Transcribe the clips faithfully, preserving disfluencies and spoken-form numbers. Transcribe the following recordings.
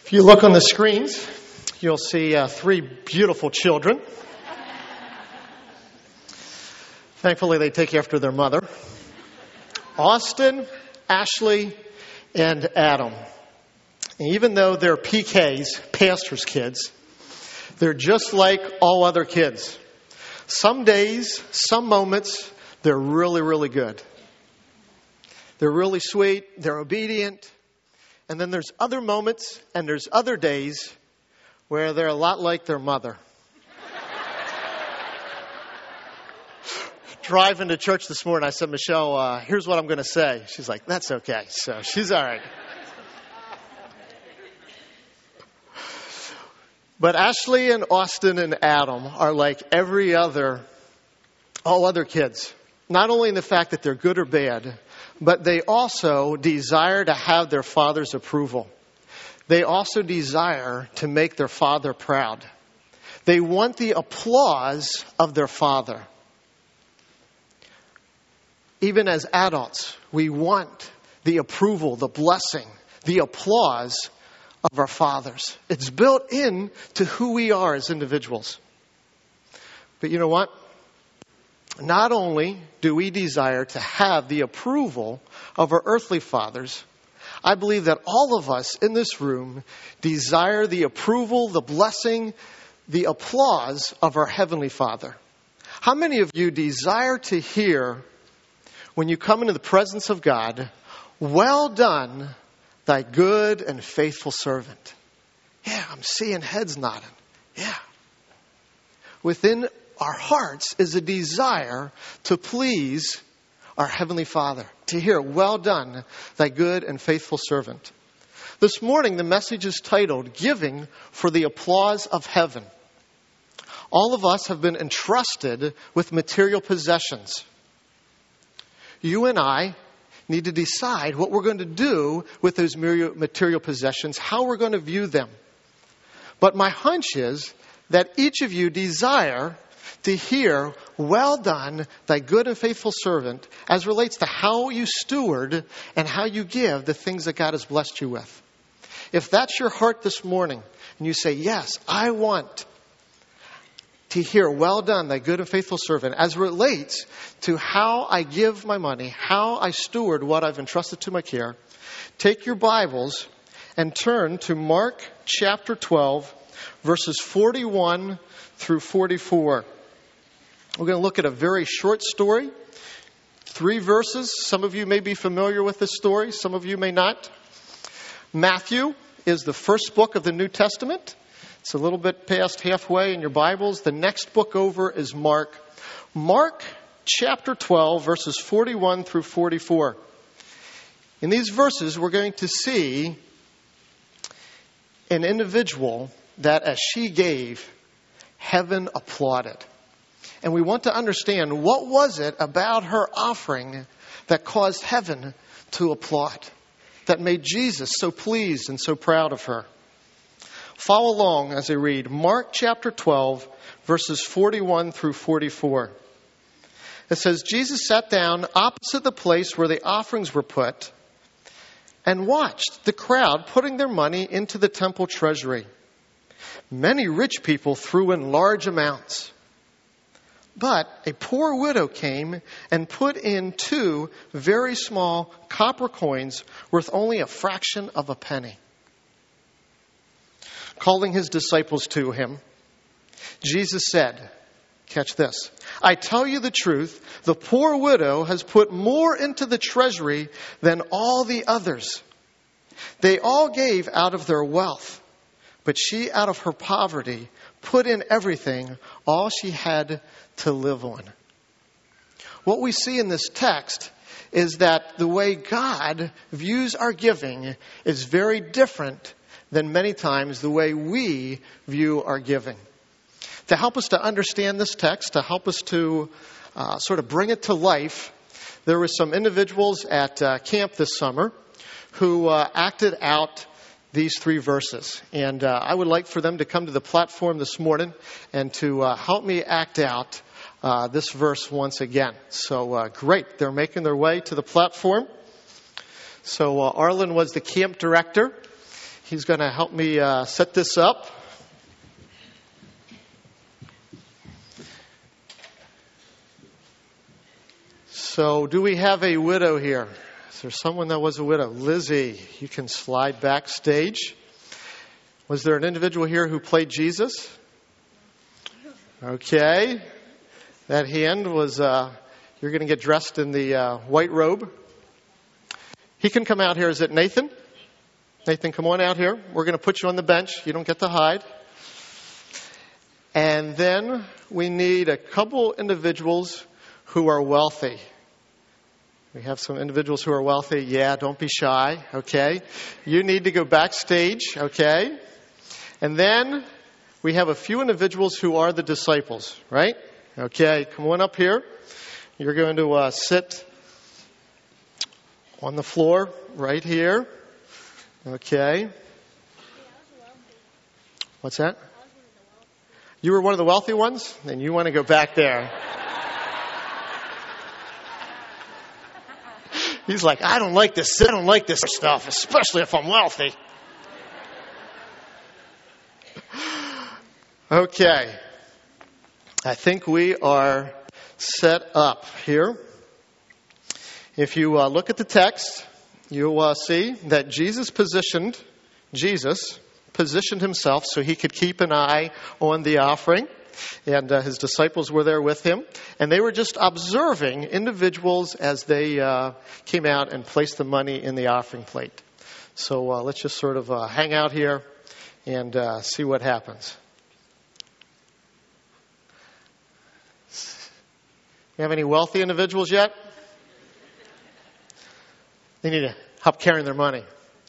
If you look on the screens, you'll see uh, three beautiful children. Thankfully, they take after their mother. Austin, Ashley, and Adam. And even though they're P Ks, pastor's kids, they're just like all other kids. Some days, some moments, they're really, really good. They're really sweet, they're obedient. And then there's other moments and there's other days where they're a lot like their mother. Driving to church this morning, I said, Michelle, uh, here's what I'm going to say. She's like, that's okay. So she's all right. But Ashley and Austin and Adam are like every other, all other kids. Not only in the fact that they're good or bad, but they also desire to have their father's approval. They also desire to make their father proud. They want the applause of their father. Even as adults, we want the approval, the blessing, the applause of our fathers. It's built in to who we are as individuals. But you know what? Not only do we desire to have the approval of our earthly fathers, I believe that all of us in this room desire the approval, the blessing, the applause of our Heavenly Father. How many of you desire to hear, when you come into the presence of God, well done, thy good and faithful servant? Yeah, I'm seeing heads nodding. Yeah. Within our hearts is a desire to please our Heavenly Father, to hear, well done, thy good and faithful servant. This morning, the message is titled, Giving for the Applause of Heaven. All of us have been entrusted with material possessions. You and I need to decide what we're going to do with those material possessions, how we're going to view them. But my hunch is that each of you desire to hear, well done, thy good and faithful servant, as relates to how you steward and how you give the things that God has blessed you with. If that's your heart this morning, and you say, yes, I want to hear, well done, thy good and faithful servant, as relates to how I give my money, how I steward what I've entrusted to my care, take your Bibles and turn to Mark chapter twelve, verses forty-one through forty-four. We're going to look at a very short story, three verses. Some of you may be familiar with this story, some of you may not. Matthew is the first book of the New Testament. It's a little bit past halfway in your Bibles. The next book over is Mark. Mark chapter twelve, verses forty-one through forty-four. In these verses, we're going to see an individual that as she gave, heaven applauded. And we want to understand, what was it about her offering that caused heaven to applaud, that made Jesus so pleased and so proud of her? Follow along as I read Mark chapter twelve, verses forty-one through forty-four. It says, Jesus sat down opposite the place where the offerings were put and watched the crowd putting their money into the temple treasury. Many rich people threw in large amounts. But a poor widow came and put in two very small copper coins worth only a fraction of a penny. Calling his disciples to him, Jesus said, catch this, I tell you the truth, the poor widow has put more into the treasury than all the others. They all gave out of their wealth, but she out of her poverty put in everything, all she had to live on. What we see in this text is that the way God views our giving is very different than many times the way we view our giving. To help us to understand this text, to help us to uh, sort of bring it to life, there were some individuals at uh, camp this summer who uh, acted out these three verses. And uh, I would like for them to come to the platform this morning and to uh, help me act out uh, this verse once again. So uh, great. They're making their way to the platform. So uh, Arlen was the camp director. He's going to help me uh, set this up. So, do we have a widow here? Is there someone that was a widow? Lizzie, you can slide backstage. Was there an individual here who played Jesus? Okay. That hand was, uh, you're going to get dressed in the uh, white robe. He can come out here. Is it Nathan? Nathan, come on out here. We're going to put you on the bench. You don't get to hide. And then we need a couple individuals who are wealthy. We have some individuals who are wealthy. Yeah, don't be shy, okay? You need to go backstage, okay? And then we have a few individuals who are the disciples, right? Okay, come on up here. You're going to uh, sit on the floor right here. Okay. What's that? You were one of the wealthy ones? Then you want to go back there. He's like, I don't like this. I don't like this stuff, especially if I'm wealthy. Okay. I think we are set up here. If you uh, look at the text, you'll uh, see that Jesus positioned, Jesus positioned himself so he could keep an eye on the offering. And uh, his disciples were there with him. And they were just observing individuals as they uh, came out and placed the money in the offering plate. So uh, let's just sort of uh, hang out here and uh, see what happens. You have any wealthy individuals yet? They need help carrying their money.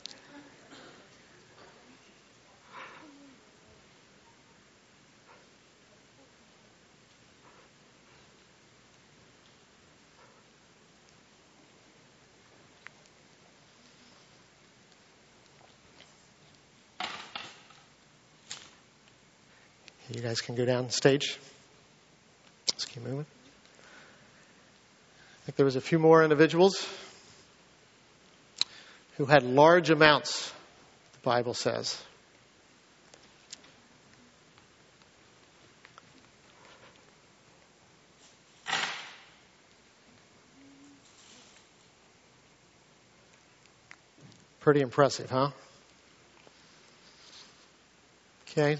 You guys can go down stage. Let's keep moving. I think there was a few more individuals who had large amounts, the Bible says. Pretty impressive, huh? Okay.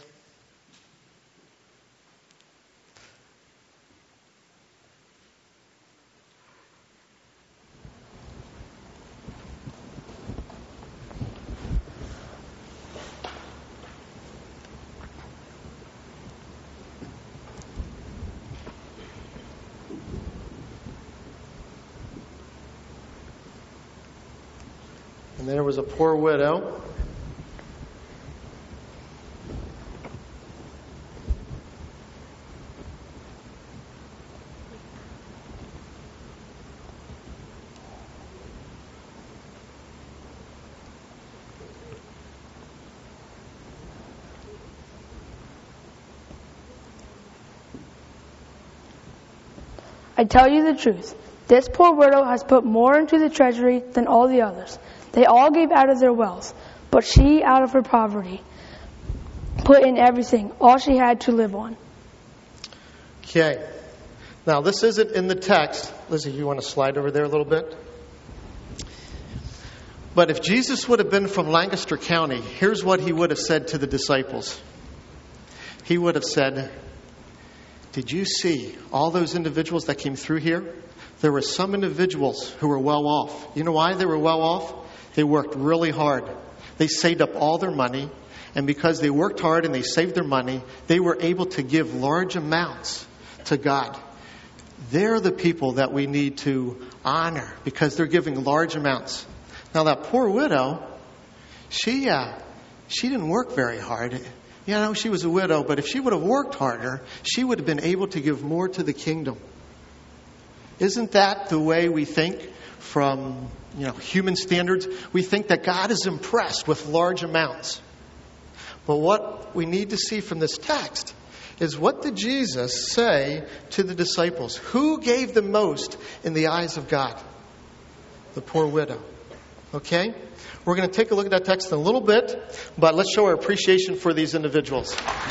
And there was a poor widow. I tell you the truth. This poor widow has put more into the treasury than all the others. They all gave out of their wealth, but she, out of her poverty, put in everything, all she had to live on. Okay. Now, this isn't in the text. Lizzie, you want to slide over there a little bit? But if Jesus would have been from Lancaster County, here's what he would have said to the disciples. He would have said, did you see all those individuals that came through here? There were some individuals who were well off. You know why they were well off? They worked really hard. They saved up all their money. And because they worked hard and they saved their money, they were able to give large amounts to God. They're the people that we need to honor because they're giving large amounts. Now that poor widow, she uh, she didn't work very hard. You know, she was a widow, but if she would have worked harder, she would have been able to give more to the kingdom. Isn't that the way we think from, you know, human standards? We think that God is impressed with large amounts. But what we need to see from this text is, what did Jesus say to the disciples? Who gave the most in the eyes of God? The poor widow. Okay? We're going to take a look at that text in a little bit, but let's show our appreciation for these individuals.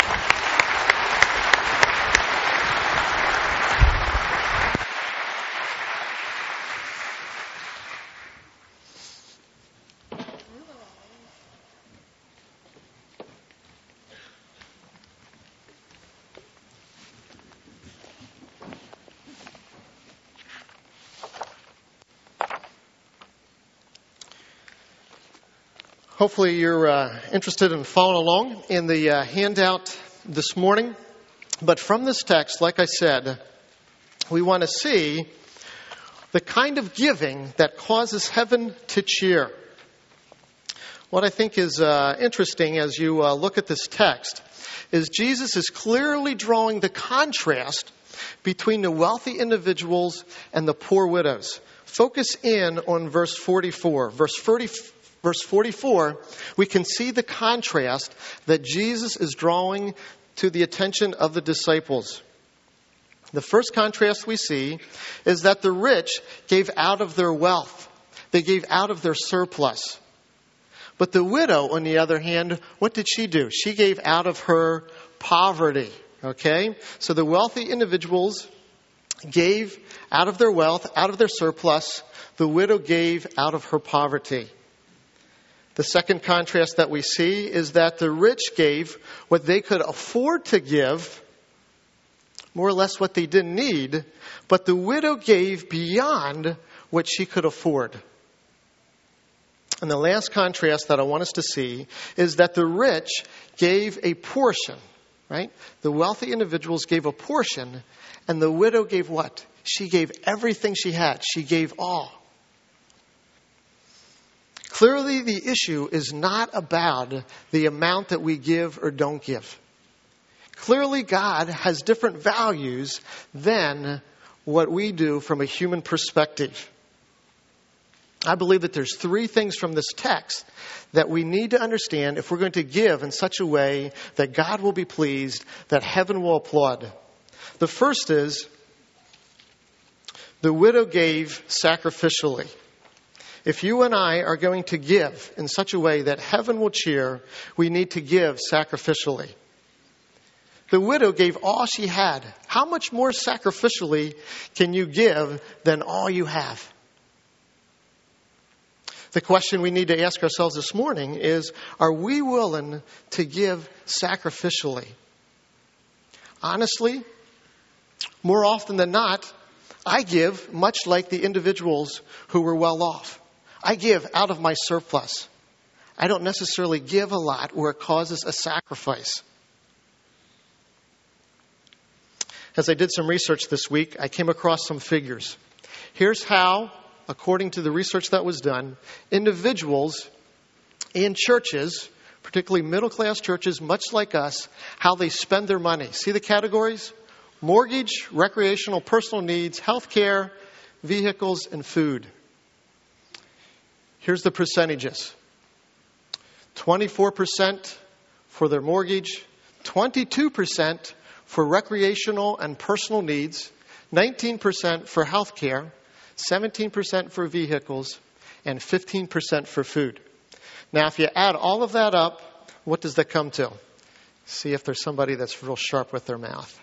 Hopefully you're uh, interested in following along in the uh, handout this morning. But from this text, like I said, we want to see the kind of giving that causes heaven to cheer. What I think is uh, interesting as you uh, look at this text is Jesus is clearly drawing the contrast between the wealthy individuals and the poor widows. Focus in on verse forty-four. Verse forty-four. Verse forty-four, we can see the contrast that Jesus is drawing to the attention of the disciples. The first contrast we see is that the rich gave out of their wealth. They gave out of their surplus. But the widow, on the other hand, what did she do? She gave out of her poverty. Okay? So the wealthy individuals gave out of their wealth, out of their surplus. The widow gave out of her poverty. The second contrast that we see is that the rich gave what they could afford to give, more or less what they didn't need, but the widow gave beyond what she could afford. And the last contrast that I want us to see is that the rich gave a portion, right? The wealthy individuals gave a portion, and the widow gave what? She gave everything she had. She gave all. Clearly, the issue is not about the amount that we give or don't give. Clearly, God has different values than what we do from a human perspective. I believe that there's three things from this text that we need to understand if we're going to give in such a way that God will be pleased, that heaven will applaud. The first is, the widow gave sacrificially. If you and I are going to give in such a way that heaven will cheer, we need to give sacrificially. The widow gave all she had. How much more sacrificially can you give than all you have? The question we need to ask ourselves this morning is, are we willing to give sacrificially? Honestly, more often than not, I give much like the individuals who were well off. I give out of my surplus. I don't necessarily give a lot where it causes a sacrifice. As I did some research this week, I came across some figures. Here's how, according to the research that was done, individuals in churches, particularly middle-class churches, much like us, how they spend their money. See the categories? Mortgage, recreational, personal needs, health care, vehicles, and food. Here's the percentages. twenty-four percent for their mortgage, twenty-two percent for recreational and personal needs, nineteen percent for health care, seventeen percent for vehicles, and fifteen percent for food. Now, if you add all of that up, what does that come to? See if there's somebody that's real sharp with their math.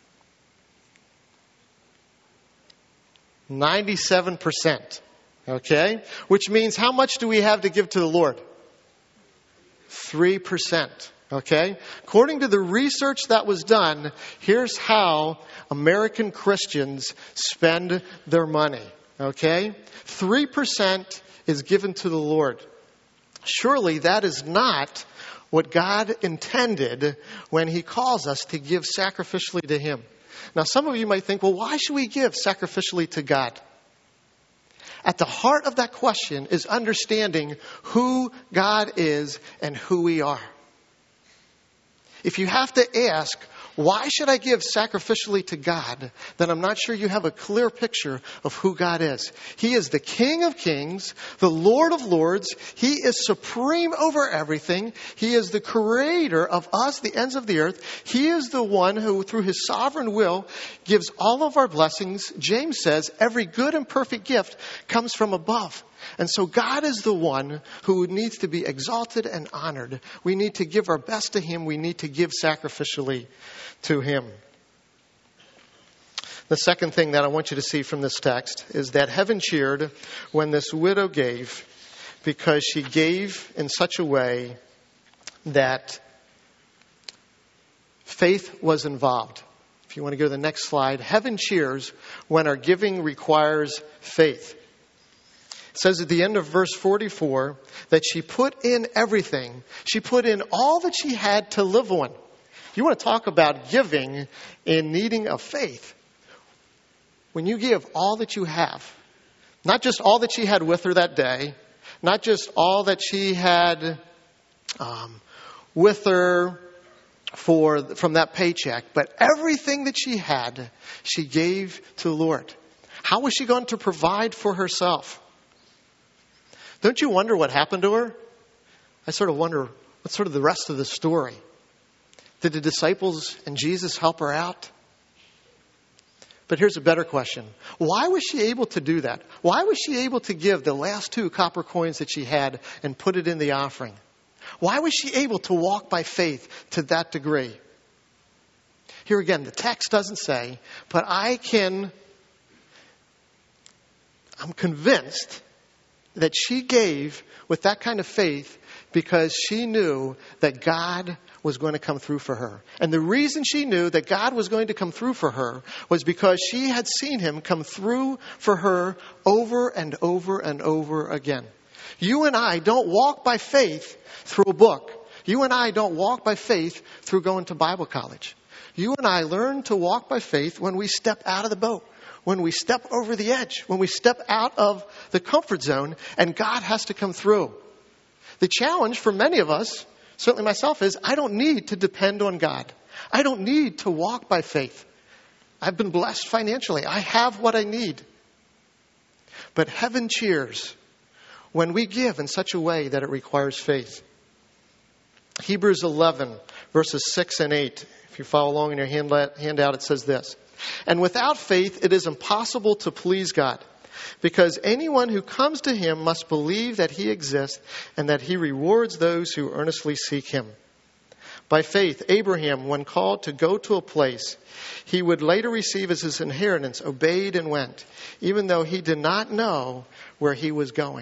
ninety-seven percent. Okay? Which means how much do we have to give to the Lord? three percent. Okay? According to the research that was done, here's how American Christians spend their money. Okay? three percent is given to the Lord. Surely that is not what God intended when He calls us to give sacrificially to Him. Now, some of you might think, well, why should we give sacrificially to God? At the heart of that question is understanding who God is and who we are. If you have to ask, why should I give sacrificially to God? Then I'm not sure you have a clear picture of who God is. He is the King of Kings, the Lord of Lords. He is supreme over everything. He is the creator of us, the ends of the earth. He is the one who, through His sovereign will, gives all of our blessings. James says every good and perfect gift comes from above. And so God is the one who needs to be exalted and honored. We need to give our best to him. We need to give sacrificially to him. The second thing that I want you to see from this text is that heaven cheered when this widow gave, because she gave in such a way that faith was involved. If you want to go to the next slide, heaven cheers when our giving requires faith. It says at the end of verse forty-four that she put in everything. She put in all that she had to live on. You want to talk about giving in needing of faith. When you give all that you have, not just all that she had with her that day, not just all that she had um, with her for from that paycheck, but everything that she had, she gave to the Lord. How was she going to provide for herself? Don't you wonder what happened to her? I sort of wonder what's sort of the rest of the story. Did the disciples and Jesus help her out? But here's a better question. Why was she able to do that? Why was she able to give the last two copper coins that she had and put it in the offering? Why was she able to walk by faith to that degree? Here again, the text doesn't say, but I can, I'm convinced that she gave with that kind of faith because she knew that God was going to come through for her. And the reason she knew that God was going to come through for her was because she had seen him come through for her over and over and over again. You and I don't walk by faith through a book. You and I don't walk by faith through going to Bible college. You and I learn to walk by faith when we step out of the boat, when we step over the edge, when we step out of the comfort zone, and God has to come through. The challenge for many of us, certainly myself, is I don't need to depend on God. I don't need to walk by faith. I've been blessed financially. I have what I need. But heaven cheers when we give in such a way that it requires faith. Hebrews eleven, verses six and eight. If you follow along in your handout, it says this. And without faith, it is impossible to please God, because anyone who comes to him must believe that he exists and that he rewards those who earnestly seek him. By faith, Abraham, when called to go to a place he would later receive as his inheritance, obeyed and went, even though he did not know where he was going.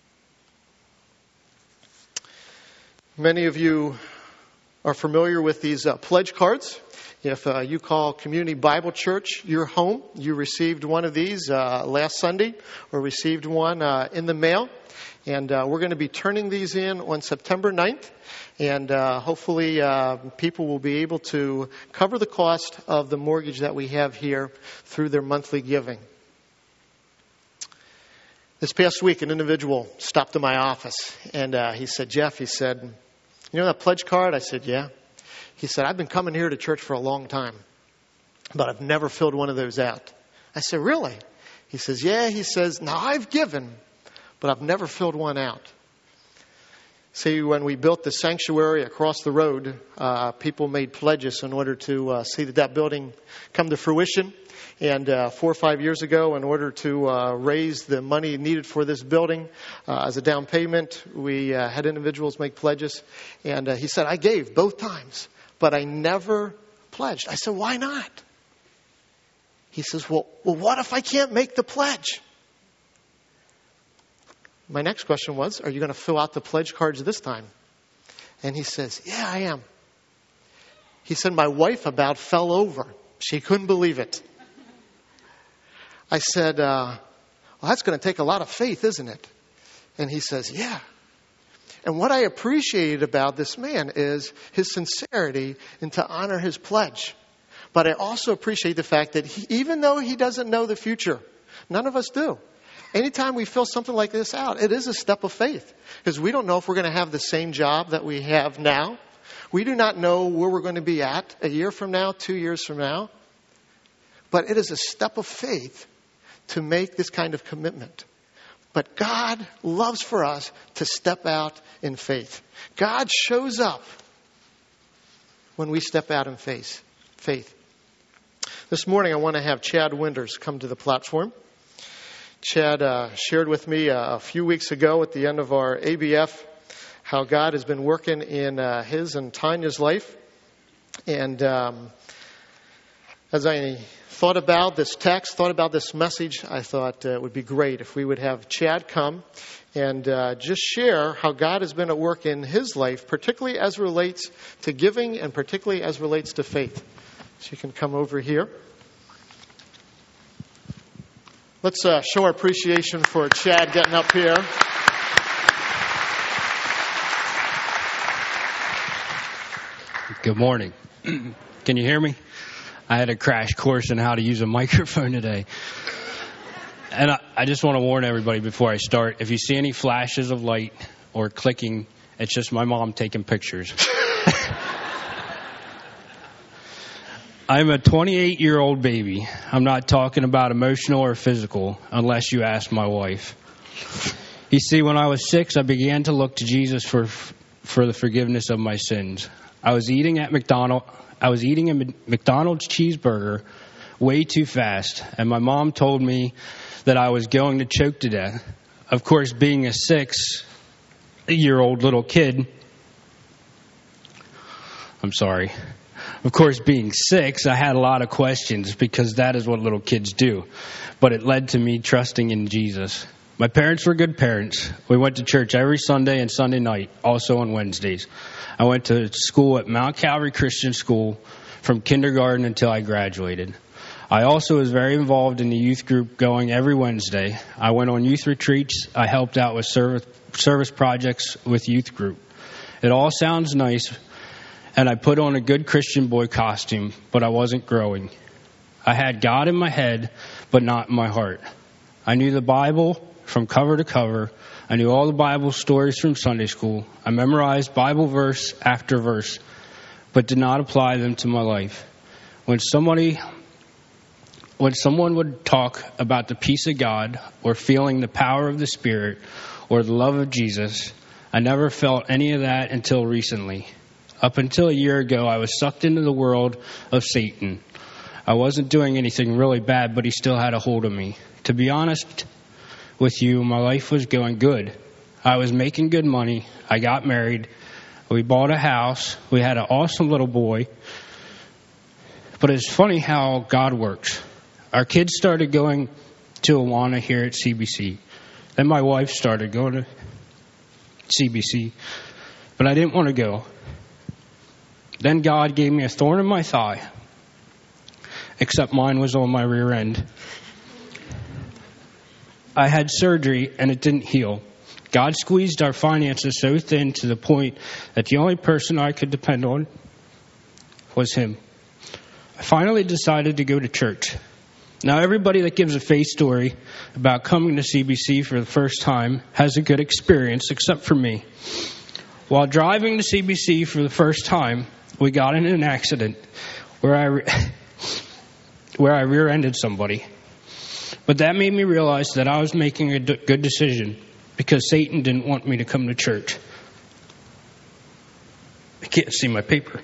Many of you are familiar with these uh, pledge cards. If uh, you call Community Bible Church your home, you received one of these uh, last Sunday or received one uh, in the mail. And uh, we're going to be turning these in on September ninth. And uh, hopefully uh, people will be able to cover the cost of the mortgage that we have here through their monthly giving. This past week, an individual stopped in my office. And uh, he said, Jeff, he said, you know that pledge card? I said, yeah. He said, I've been coming here to church for a long time, but I've never filled one of those out. I said, really? He says, yeah. He says, now I've given, but I've never filled one out. See, when we built the sanctuary across the road, uh, people made pledges in order to uh, see that that building come to fruition. And uh, four or five years ago, in order to uh, raise the money needed for this building uh, as a down payment, we uh, had individuals make pledges. And uh, he said, I gave both times, but I never pledged. I said, why not? He says, well, well, what if I can't make the pledge? My next question was, are you going to fill out the pledge cards this time? And he says, yeah, I am. He said, my wife about fell over. She couldn't believe it. I said, uh, well, that's going to take a lot of faith, isn't it? And he says, yeah. And what I appreciated about this man is his sincerity and to honor his pledge. But I also appreciate the fact that he, even though he doesn't know the future, none of us do. Anytime we fill something like this out, it is a step of faith. Because we don't know if we're going to have the same job that we have now. We do not know where we're going to be at a year from now, two years from now. But it is a step of faith to make this kind of commitment. But God loves for us to step out in faith. God shows up when we step out in faith. Faith. This morning I want to have Chad Winters come to the platform Chad uh, shared with me uh, a few weeks ago at the end of our A B F how God has been working in uh, his and Tanya's life. And um, as I thought about this text, thought about this message, I thought uh, it would be great if we would have Chad come and uh, just share how God has been at work in his life, particularly as relates to giving and particularly as relates to faith. So you can come over here. Let's uh, show our appreciation for Chad getting up here. Good morning. Can you hear me? I had a crash course in how to use a microphone today. And I, I just want to warn everybody before I start, if you see any flashes of light or clicking, it's just my mom taking pictures. I'm a twenty-eight-year-old baby. I'm not talking about emotional or physical, unless you ask my wife. You see, when I was six, I began to look to Jesus for for the forgiveness of my sins. I was eating at McDonald's. I was eating a McDonald's cheeseburger way too fast, and my mom told me that I was going to choke to death. Of course, being a six-year-old little kid, I'm sorry. Of course, being six, I had a lot of questions because that is what little kids do. But it led to me trusting in Jesus. My parents were good parents. We went to church every Sunday and Sunday night, also on Wednesdays. I went to school at Mount Calvary Christian School from kindergarten until I graduated. I also was very involved in the youth group going every Wednesday. I went on youth retreats. I helped out with service, service projects with youth group. It all sounds nice, and I put on a good Christian boy costume, but I wasn't growing. I had God in my head, but not in my heart. I knew the Bible from cover to cover. I knew all the Bible stories from Sunday school. I memorized Bible verse after verse, but did not apply them to my life. When somebody, when someone would talk about the peace of God or feeling the power of the Spirit or the love of Jesus, I never felt any of that until recently. Up until a year ago, I was sucked into the world of Satan. I wasn't doing anything really bad, but he still had a hold of me. To be honest with you, my life was going good. I was making good money. I got married. We bought a house. We had an awesome little boy. But it's funny how God works. Our kids started going to Awana here at C B C. Then my wife started going to C B C. But I didn't want to go. Then God gave me a thorn in my thigh, except mine was on my rear end. I had surgery and it didn't heal. God squeezed our finances so thin to the point that the only person I could depend on was him. I finally decided to go to church. Now, everybody that gives a faith story about coming to C B C for the first time has a good experience, except for me. While driving to C B C for the first time, we got in an accident where I re- where I rear-ended somebody. But that made me realize that I was making a d- good decision because Satan didn't want me to come to church. I can't see my paper.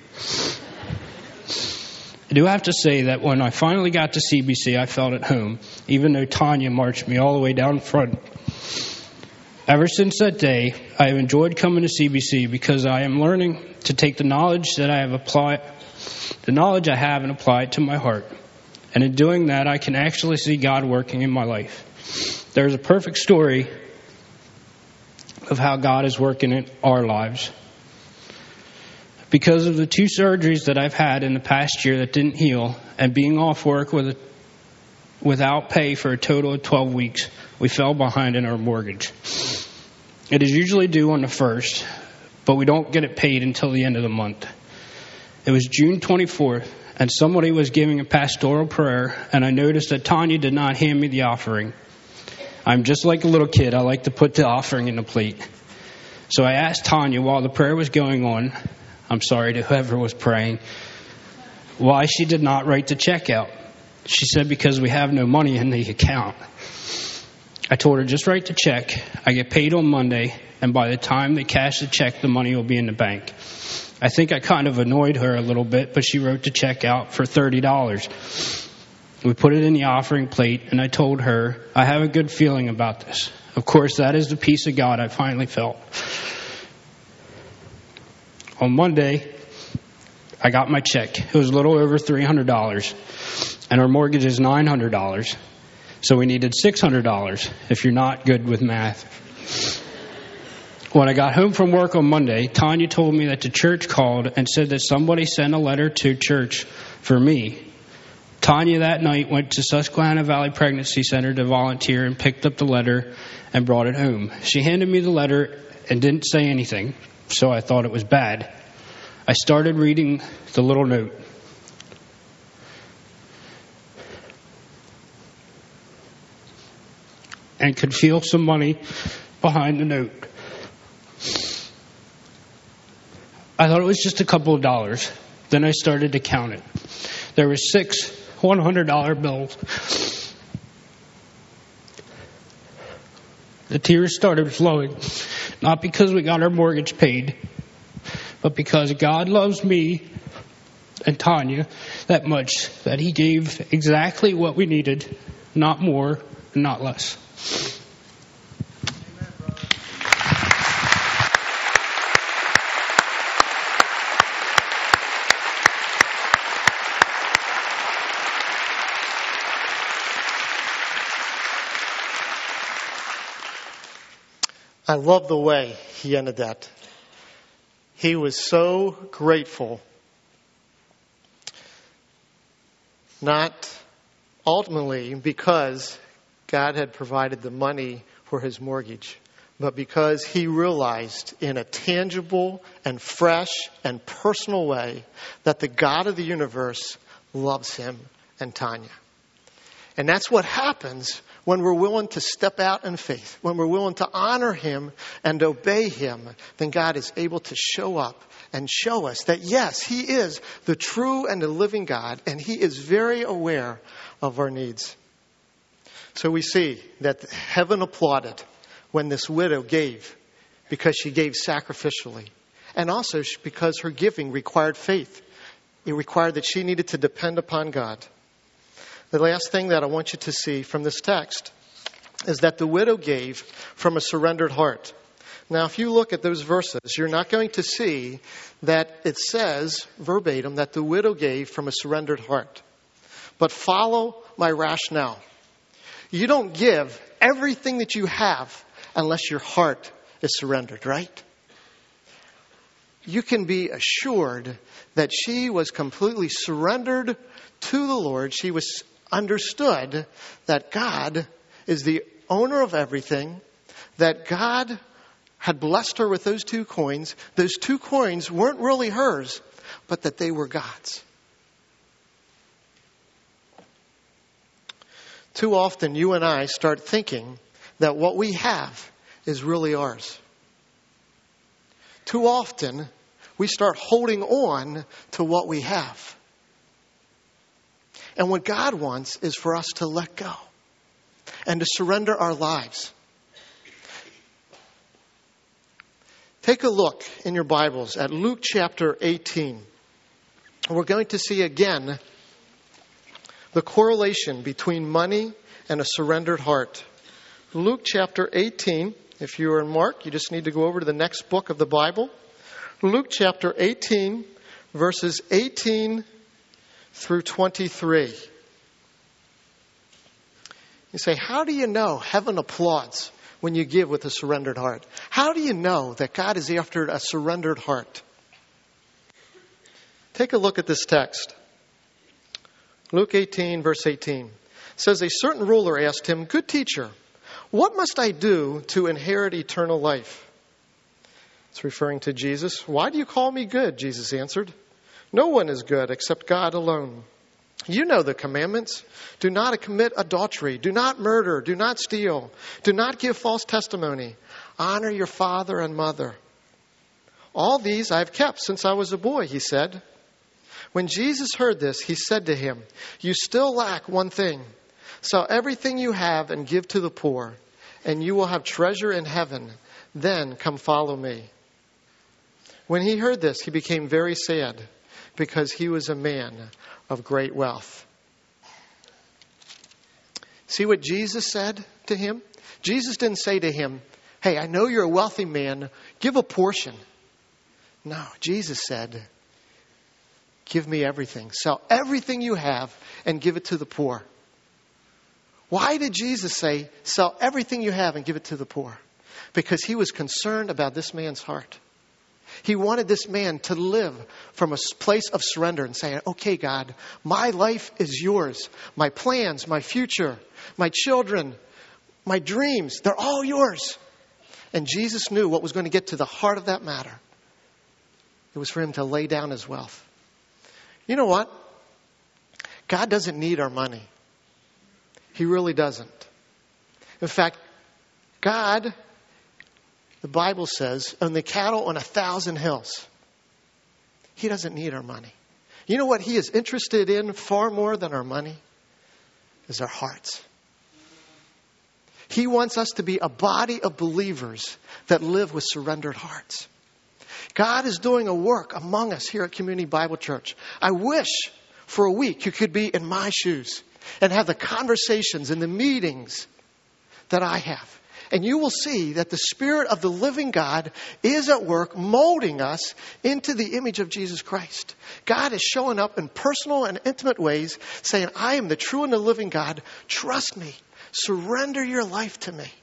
I do have to say that when I finally got to C B C, I felt at home, even though Tanya marched me all the way down front. Ever since that day, I have enjoyed coming to C B C because I am learning to take the knowledge that I have applied, the knowledge I have and apply it to my heart. And in doing that, I can actually see God working in my life. There's a perfect story of how God is working in our lives. Because of the two surgeries that I've had in the past year that didn't heal, and being off work with a, without pay for a total of twelve weeks, we fell behind in our mortgage. It is usually due on the first, but we don't get it paid until the end of the month. It was June twenty-fourth, and somebody was giving a pastoral prayer, and I noticed that Tanya did not hand me the offering. I'm just like a little kid. I like to put the offering in the plate. So I asked Tanya while the prayer was going on, I'm sorry to whoever was praying, why she did not write the check out. She said, because we have no money in the account. I told her, just write the check. I get paid on Monday, and by the time they cash the check, the money will be in the bank. I think I kind of annoyed her a little bit, but she wrote the check out for thirty dollars. We put it in the offering plate, and I told her, I have a good feeling about this. Of course, that is the peace of God I finally felt. On Monday, I got my check. It was a little over three hundred dollars, and our mortgage is nine hundred dollars. So we needed six hundred dollars, if you're not good with math. When I got home from work on Monday, Tanya told me that the church called and said that somebody sent a letter to church for me. Tanya that night went to Susquehanna Valley Pregnancy Center to volunteer and picked up the letter and brought it home. She handed me the letter and didn't say anything, so I thought it was bad. I started reading the little note. And could feel some money behind the note. I thought it was just a couple of dollars. Then I started to count it. There were six one hundred dollar bills. The tears started flowing, not because we got our mortgage paid, but because God loves me and Tanya that much that He gave exactly what we needed, not more, not less. I love the way he ended that. He was so grateful, not ultimately because God had provided the money for his mortgage, but because he realized in a tangible and fresh and personal way that the God of the universe loves him and Tanya. And that's what happens when we're willing to step out in faith, when we're willing to honor him and obey him. Then God is able to show up and show us that, yes, he is the true and the living God, and he is very aware of our needs. So we see that heaven applauded when this widow gave, because she gave sacrificially, and also because her giving required faith. It required that she needed to depend upon God. The last thing that I want you to see from this text is that the widow gave from a surrendered heart. Now, if you look at those verses, you're not going to see that it says verbatim that the widow gave from a surrendered heart. But follow my rationale. You don't give everything that you have unless your heart is surrendered, right? You can be assured that she was completely surrendered to the Lord. She was understood that God is the owner of everything, that God had blessed her with those two coins. Those two coins weren't really hers, but that they were God's. Too often you and I start thinking that what we have is really ours. Too often we start holding on to what we have. And what God wants is for us to let go and to surrender our lives. Take a look in your Bibles at Luke chapter eighteen. We're going to see again the correlation between money and a surrendered heart. Luke chapter eighteen, if you are in Mark, you just need to go over to the next book of the Bible. Luke chapter eighteen, verses eighteen through twenty-three. You say, how do you know heaven applauds when you give with a surrendered heart? How do you know that God is after a surrendered heart? Take a look at this text. Luke eighteen, verse eighteen. It says, a certain ruler asked him, good teacher, what must I do to inherit eternal life? It's referring to Jesus. Why do you call me good? Jesus answered. No one is good except God alone. You know the commandments. Do not commit adultery. Do not murder. Do not steal. Do not give false testimony. Honor your father and mother. All these I have kept since I was a boy, he said. When Jesus heard this, he said to him, you still lack one thing. Sell everything you have and give to the poor, and you will have treasure in heaven. Then come follow me. When he heard this, he became very sad, because he was a man of great wealth. See what Jesus said to him? Jesus didn't say to him, hey, I know you're a wealthy man. Give a portion. No, Jesus said, give me everything. Sell everything you have and give it to the poor. Why did Jesus say, sell everything you have and give it to the poor? Because he was concerned about this man's heart. He wanted this man to live from a place of surrender and saying, okay, God, my life is yours. My plans, my future, my children, my dreams, they're all yours. And Jesus knew what was going to get to the heart of that matter. It was for him to lay down his wealth. You know what? God doesn't need our money. He really doesn't. In fact, God, the Bible says, on the cattle on a thousand hills. He doesn't need our money. You know what he is interested in far more than our money? Is our hearts. He wants us to be a body of believers that live with surrendered hearts. God is doing a work among us here at Community Bible Church. I wish for a week you could be in my shoes and have the conversations and the meetings that I have. And you will see that the Spirit of the living God is at work molding us into the image of Jesus Christ. God is showing up in personal and intimate ways, saying, I am the true and the living God. Trust me. Surrender your life to me.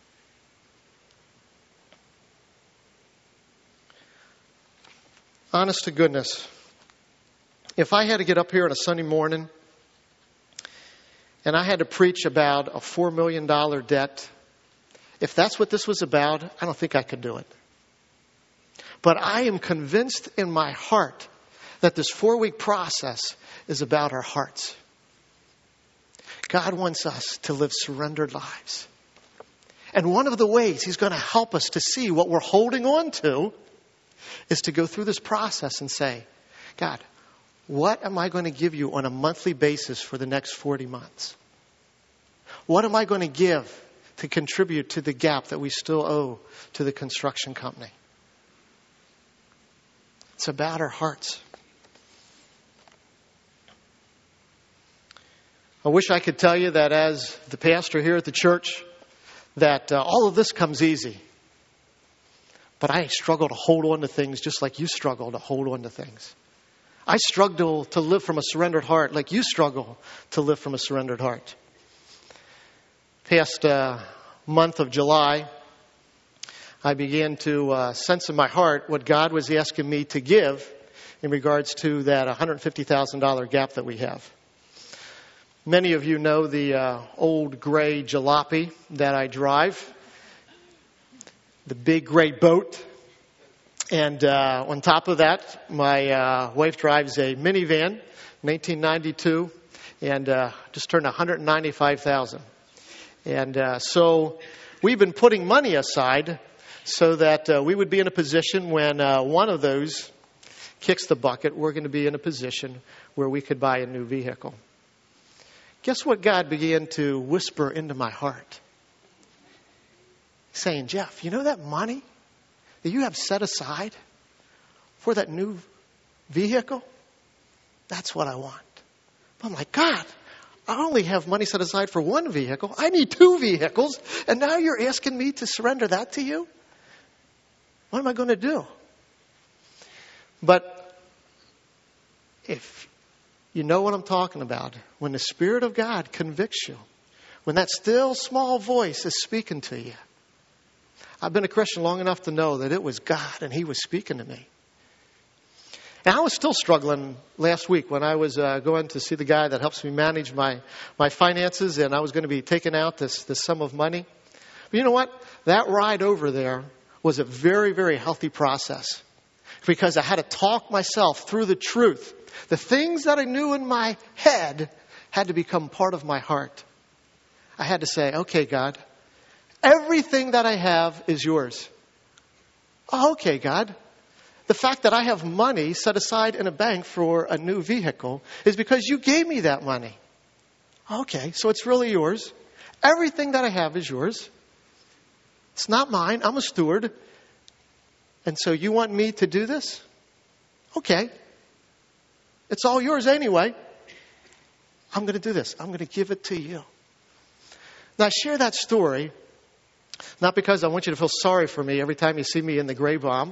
Honest to goodness, if I had to get up here on a Sunday morning and I had to preach about a four million dollars debt, if that's what this was about, I don't think I could do it. But I am convinced in my heart that this four-week process is about our hearts. God wants us to live surrendered lives. And one of the ways he's going to help us to see what we're holding on to is to go through this process and say, God, what am I going to give you on a monthly basis for the next forty months? What am I going to give to contribute to the gap that we still owe to the construction company? It's about our hearts. I wish I could tell you that as the pastor here at the church, that uh, all of this comes easy. But I struggle to hold on to things just like you struggle to hold on to things. I struggle to live from a surrendered heart like you struggle to live from a surrendered heart. Past uh, month of July, I began to uh, sense in my heart what God was asking me to give in regards to that one hundred fifty thousand dollars gap that we have. Many of you know the uh, old gray jalopy that I drive, the big gray boat. And uh, on top of that, my uh, wife drives a minivan, nineteen ninety-two, and uh, just turned one hundred ninety-five thousand dollars. And uh, so we've been putting money aside so that uh, we would be in a position when uh, one of those kicks the bucket, we're going to be in a position where we could buy a new vehicle. Guess what God began to whisper into my heart? Saying, Jeff, you know that money that you have set aside for that new vehicle? That's what I want. I'm like, God, I only have money set aside for one vehicle. I need two vehicles. And now you're asking me to surrender that to you? What am I going to do? But if you know what I'm talking about, when the Spirit of God convicts you, when that still small voice is speaking to you, I've been a Christian long enough to know that it was God and He was speaking to me. And I was still struggling last week when I was uh, going to see the guy that helps me manage my, my finances, and I was going to be taking out this, this sum of money. But you know what? That ride over there was a very, very healthy process because I had to talk myself through the truth. The things that I knew in my head had to become part of my heart. I had to say, okay, God, everything that I have is yours. Oh, okay, God. The fact that I have money set aside in a bank for a new vehicle is because you gave me that money. Okay, so it's really yours. Everything that I have is yours. It's not mine. I'm a steward. And so you want me to do this? Okay. It's all yours anyway. I'm going to do this. I'm going to give it to you. Now, I share that story not because I want you to feel sorry for me every time you see me in the gray bomb.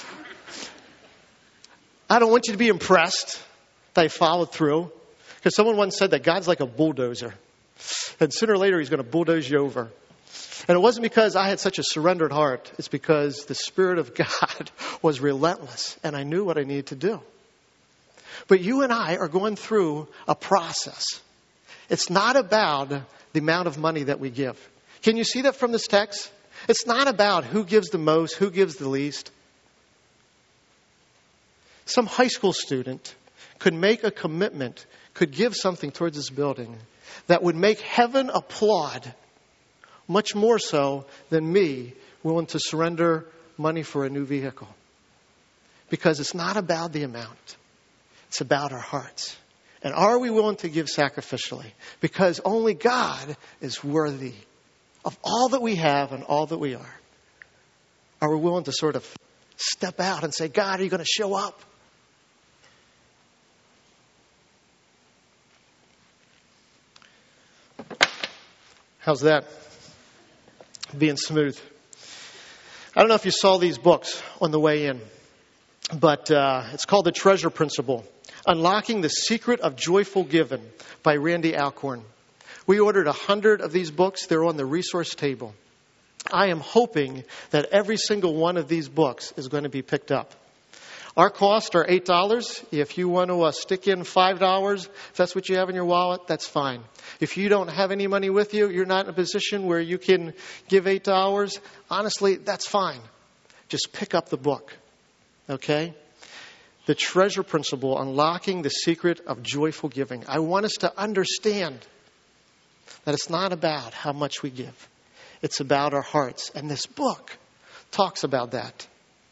I don't want you to be impressed that I followed through. Because someone once said that God's like a bulldozer. And sooner or later, he's going to bulldoze you over. And it wasn't because I had such a surrendered heart. It's because the Spirit of God was relentless. And I knew what I needed to do. But you and I are going through a process. It's not about the amount of money that we give. Can you see that from this text? It's not about who gives the most, who gives the least. Some high school student could make a commitment, could give something towards this building that would make heaven applaud much more so than me willing to surrender money for a new vehicle. Because it's not about the amount. It's about our hearts. And are we willing to give sacrificially? Because only God is worthy of all that we have and all that we are. Are we willing to sort of step out and say, God, are you going to show up? How's that? Being smooth. I don't know if you saw these books on the way in, but uh, it's called The Treasure Principle, Unlocking the Secret of Joyful Giving by Randy Alcorn. We ordered a hundred of these books. They're on the resource table. I am hoping that every single one of these books is going to be picked up. Our costs are eight dollars. If you want to uh, stick in five dollars, if that's what you have in your wallet, that's fine. If you don't have any money with you, you're not in a position where you can give eight dollars, honestly, that's fine. Just pick up the book. Okay? The Treasure Principle, Unlocking the Secret of Joyful Giving. I want us to understand that it's not about how much we give. It's about our hearts. And this book talks about that.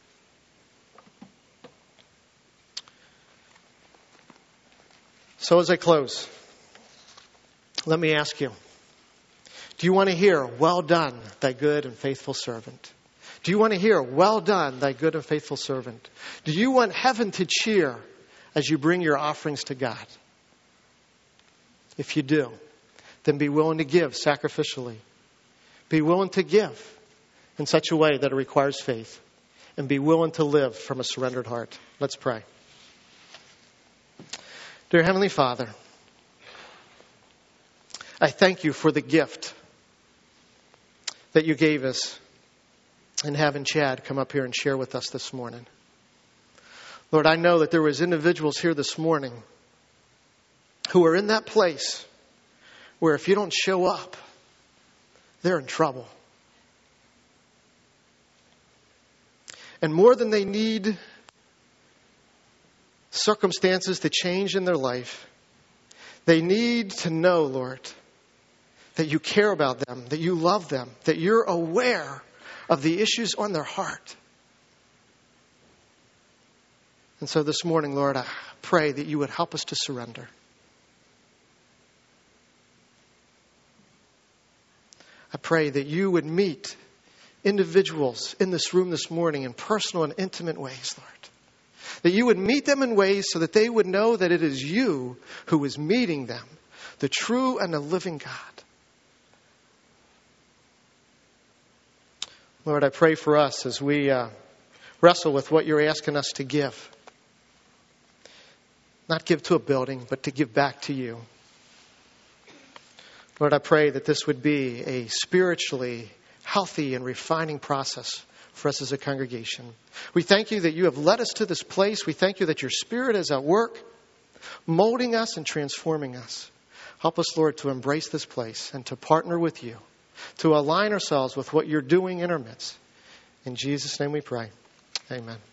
So as I close, let me ask you, do you want to hear, well done, thy good and faithful servant? Do you want to hear, well done, thy good and faithful servant? Do you want heaven to cheer as you bring your offerings to God? If you do, then be willing to give sacrificially. Be willing to give in such a way that it requires faith. And be willing to live from a surrendered heart. Let's pray. Dear Heavenly Father, I thank you for the gift that you gave us in having Chad come up here and share with us this morning. Lord, I know that there was individuals here this morning who are in that place where if you don't show up, they're in trouble. And more than they need circumstances to change in their life, they need to know, Lord, that you care about them, that you love them, that you're aware of the issues on their heart. And so this morning, Lord, I pray that you would help us to surrender. I pray that you would meet individuals in this room this morning in personal and intimate ways, Lord. That you would meet them in ways so that they would know that it is you who is meeting them, the true and the living God. Lord, I pray for us as we uh, wrestle with what you're asking us to give. Not give to a building, but to give back to you. Lord, I pray that this would be a spiritually healthy and refining process for us as a congregation. We thank you that you have led us to this place. We thank you that your Spirit is at work, molding us and transforming us. Help us, Lord, to embrace this place and to partner with you, to align ourselves with what you're doing in our midst. In Jesus' name we pray. Amen.